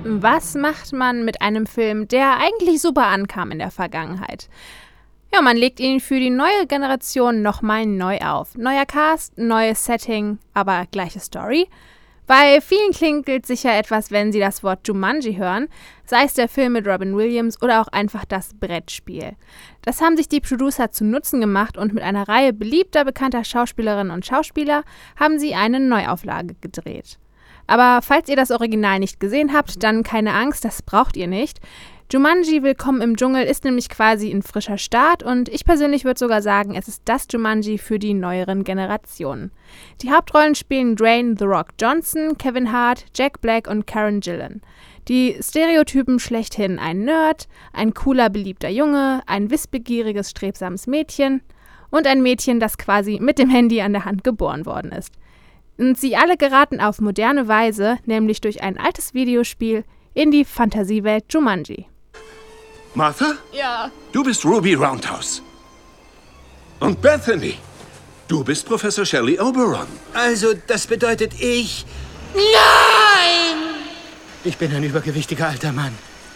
Was macht man mit einem Film, der eigentlich super ankam in der Vergangenheit? Ja, man legt ihn für die neue Generation nochmal neu auf. Neuer Cast, neues Setting, aber gleiche Story. Bei vielen klingelt sicher etwas, wenn sie das Wort Jumanji hören, sei es der Film mit Robin Williams oder auch einfach das Brettspiel. Das haben sich die Producer zu Nutzen gemacht und mit einer Reihe beliebter, bekannter Schauspielerinnen und Schauspieler haben sie eine Neuauflage gedreht. Aber falls ihr das Original nicht gesehen habt, dann keine Angst, das braucht ihr nicht. Jumanji Willkommen im Dschungel ist nämlich quasi ein frischer Start und ich persönlich würde sogar sagen, es ist das Jumanji für die neueren Generationen. Die Hauptrollen spielen Dwayne „The Rock“ Johnson, Kevin Hart, Jack Black und Karen Gillan. Die Stereotypen schlechthin: ein Nerd, ein cooler, beliebter Junge, ein wissbegieriges, strebsames Mädchen und ein Mädchen, das quasi mit dem Handy an der Hand geboren worden ist. Und sie alle geraten auf moderne Weise, nämlich durch ein altes Videospiel, in die Fantasiewelt Jumanji. Martha? Ja. Du bist Ruby Roundhouse. Und Bethany, du bist Professor Shelley Oberon. Also, das bedeutet ich... Nein! Ich bin ein übergewichtiger alter Mann.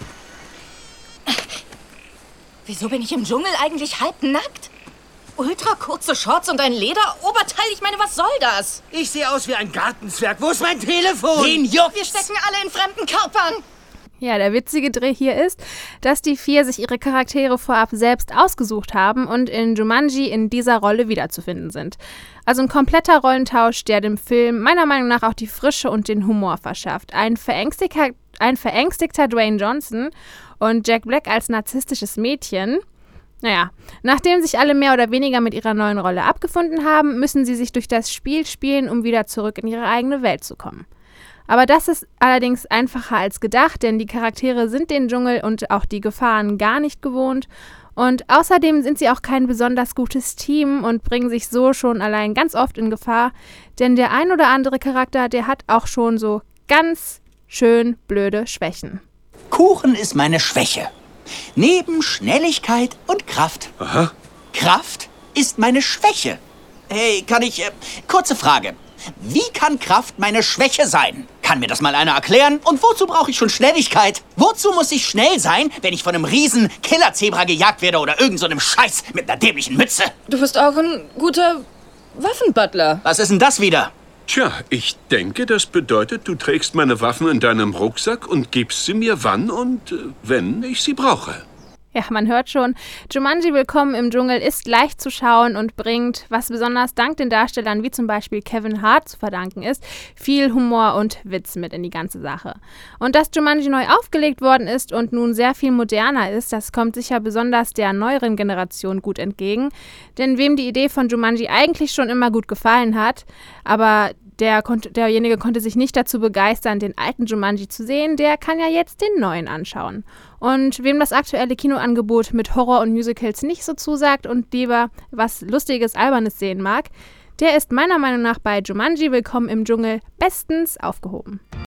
Wieso bin ich im Dschungel eigentlich halbnackt? Ultra kurze Shorts und ein Lederoberteil? Ich meine, was soll das? Ich sehe aus wie ein Gartenzwerg. Wo ist mein Telefon? Wen juckt's? Wir stecken alle in fremden Körpern. Ja, der witzige Dreh hier ist, dass die 4 sich ihre Charaktere vorab selbst ausgesucht haben und in Jumanji in dieser Rolle wiederzufinden sind. Also ein kompletter Rollentausch, der dem Film meiner Meinung nach auch die Frische und den Humor verschafft. Ein verängstigter Dwayne Johnson und Jack Black als narzisstisches Mädchen. Naja, nachdem sich alle mehr oder weniger mit ihrer neuen Rolle abgefunden haben, müssen sie sich durch das Spiel spielen, um wieder zurück in ihre eigene Welt zu kommen. Aber das ist allerdings einfacher als gedacht, denn die Charaktere sind den Dschungel und auch die Gefahren gar nicht gewohnt. Und außerdem sind sie auch kein besonders gutes Team und bringen sich so schon allein ganz oft in Gefahr. Denn der ein oder andere Charakter, der hat auch schon so ganz schön blöde Schwächen. Kuchen ist meine Schwäche. Neben Schnelligkeit und Kraft. Aha. Kraft ist meine Schwäche. Hey, kurze Frage. Wie kann Kraft meine Schwäche sein? Kann mir das mal einer erklären? Und wozu brauche ich schon Schnelligkeit? Wozu muss ich schnell sein, wenn ich von einem riesen Killerzebra gejagt werde oder irgend so einem Scheiß mit einer dämlichen Mütze? Du bist auch ein guter Waffenbutler. Was ist denn das wieder? Tja, ich denke, das bedeutet, du trägst meine Waffen in deinem Rucksack und gibst sie mir wann und wenn ich sie brauche. Ja, man hört schon, Jumanji Willkommen im Dschungel ist leicht zu schauen und bringt, was besonders dank den Darstellern wie zum Beispiel Kevin Hart zu verdanken ist, viel Humor und Witz mit in die ganze Sache. Und dass Jumanji neu aufgelegt worden ist und nun sehr viel moderner ist, das kommt sicher besonders der neueren Generation gut entgegen. Denn wem die Idee von Jumanji eigentlich schon immer gut gefallen hat, aber derjenige konnte sich nicht dazu begeistern, den alten Jumanji zu sehen, der kann ja jetzt den neuen anschauen. Und wem das aktuelle Kinoangebot mit Horror und Musicals nicht so zusagt und lieber was Lustiges, Albernes sehen mag, der ist meiner Meinung nach bei Jumanji Willkommen im Dschungel bestens aufgehoben.